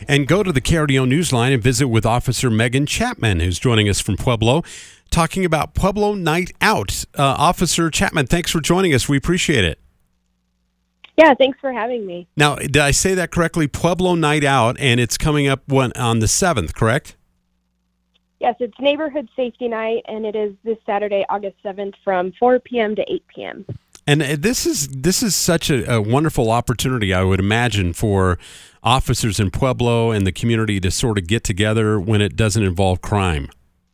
and go to the KRDO Newsline and visit with Officer Megan Chapman, who's joining us from Pueblo, talking about Pueblo Night Out. Officer Chapman, thanks for joining us. We appreciate it. Yeah, thanks for having me. Now, did I say that correctly? Pueblo Night Out, and it's coming up on the 7th, correct? Yes, it's Neighborhood Safety Night, and it is this Saturday, August 7th, from 4 p.m. to 8 p.m. And this is such a wonderful opportunity, I would imagine, for officers in Pueblo and the community to sort of get together when it doesn't involve crime.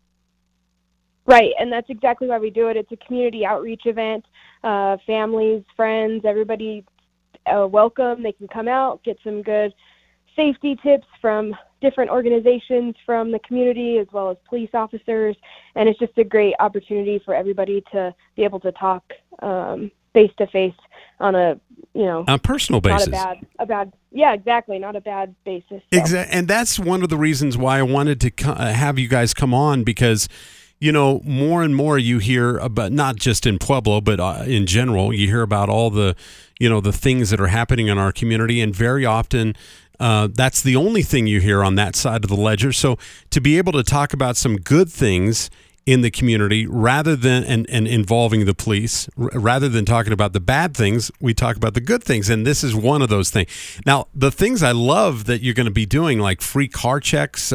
Right, and that's exactly why we do it. It's a community outreach event. Families, friends, everybody welcome. They can come out, get some good safety tips from different organizations from the community as well as police officers, and it's just a great opportunity for everybody to be able to talk face to face on a personal basis. Not a bad yeah, exactly, not a bad basis. So. Exactly, and that's one of the reasons why I wanted to have you guys come on, because more and more you hear about, not just in Pueblo, but in general, you hear about all the, the things that are happening in our community, and very often that's the only thing you hear on that side of the ledger. So to be able to talk about some good things in the community rather than and involving the police, rather than talking about the bad things, we talk about the good things, and this is one of those things. Now, the things I love that you're going to be doing, like free car checks,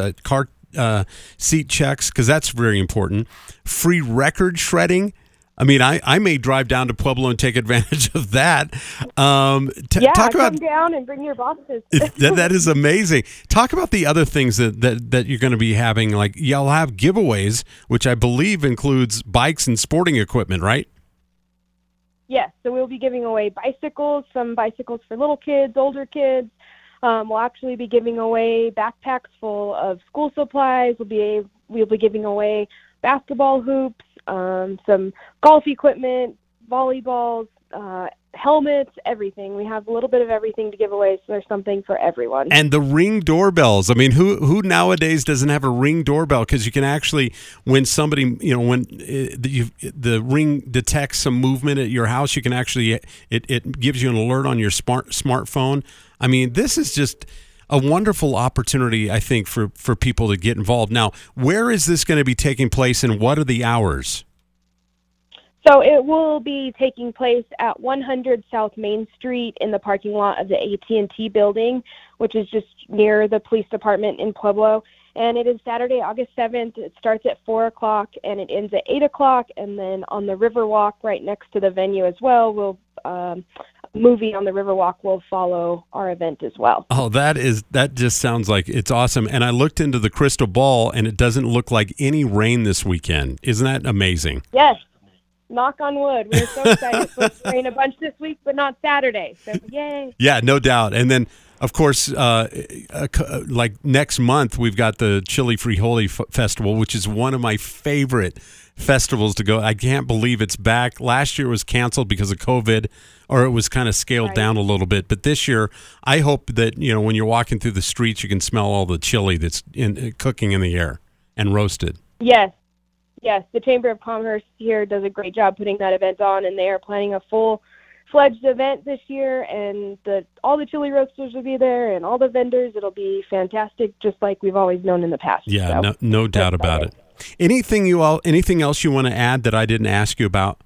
seat checks, because that's very important. Free record shredding. I mean, I may drive down to Pueblo and take advantage of that. Come down and bring your boxes. That is amazing. Talk about the other things that you're going to be having. Like, you'll have giveaways, which I believe includes bikes and sporting equipment, right? Yes, so we'll be giving away bicycles, some bicycles for little kids, older kids. We'll actually be giving away backpacks full of school supplies. We'll be giving away basketball hoops, some golf equipment, volleyballs, helmets, everything. We have a little bit of everything to give away, so there's something for everyone. And the Ring doorbells. I mean, who nowadays doesn't have a Ring doorbell? Because you can actually, when somebody, when the Ring detects some movement at your house, you can actually, it gives you an alert on your smartphone. I mean, this is just a wonderful opportunity, I think, for people to get involved. Now, where is this going to be taking place, and what are the hours? So it will be taking place at 100 South Main Street in the parking lot of the AT&T building, which is just near the police department in Pueblo. And it is Saturday, August 7th. It starts at 4 o'clock and it ends at 8 o'clock. And then on the Riverwalk right next to the venue as well, movie on the Riverwalk will follow our event as well. Oh, that just sounds like it's awesome. And I looked into the crystal ball, and it doesn't look like any rain this weekend. Isn't that amazing? Yes. Knock on wood. We're so excited. It's supposed to rain a bunch this week, but not Saturday. So, yay. Yeah, no doubt. And then, of course, like next month, we've got the Chili Frijole Festival, which is one of my favorite festivals to go. I can't believe it's back. Last year it was canceled because of COVID, or it was kind of scaled down a little bit. But this year, I hope that, when you're walking through the streets, you can smell all the chili that's cooking in the air and roasted. Yes. Yes, the Chamber of Commerce here does a great job putting that event on, and they are planning a full-fledged event this year, and all the chili roasters will be there, and all the vendors. It'll be fantastic, just like we've always known in the past. Yeah, so, no doubt about it. Anything else you want to add that I didn't ask you about?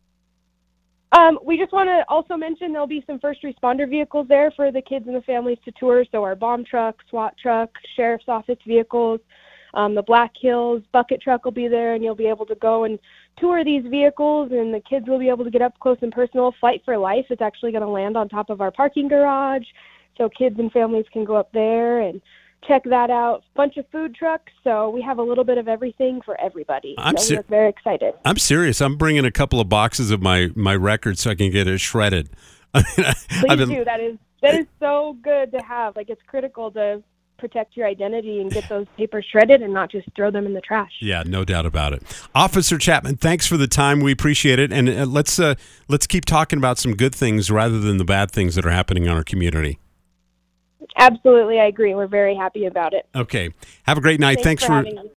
We just want to also mention there'll be some first responder vehicles there for the kids and the families to tour, so our bomb truck, SWAT truck, sheriff's office vehicles. The Black Hills bucket truck will be there, and you'll be able to go and tour these vehicles, and the kids will be able to get up close and personal. Flight for Life is actually going to land on top of our parking garage, so kids and families can go up there and check that out. Bunch of food trucks, so we have a little bit of everything for everybody. We're very excited. I'm serious. I'm bringing a couple of boxes of my records so I can get it shredded. Please do. That is so good to have. Like, it's critical to protect your identity and get those papers shredded and not just throw them in the trash. Yeah, no doubt about it. Officer Chapman, thanks for the time. We appreciate it. And let's keep talking about some good things rather than the bad things that are happening in our community. Absolutely, I agree. We're very happy about it. Okay. Have a great night. Thanks for having me.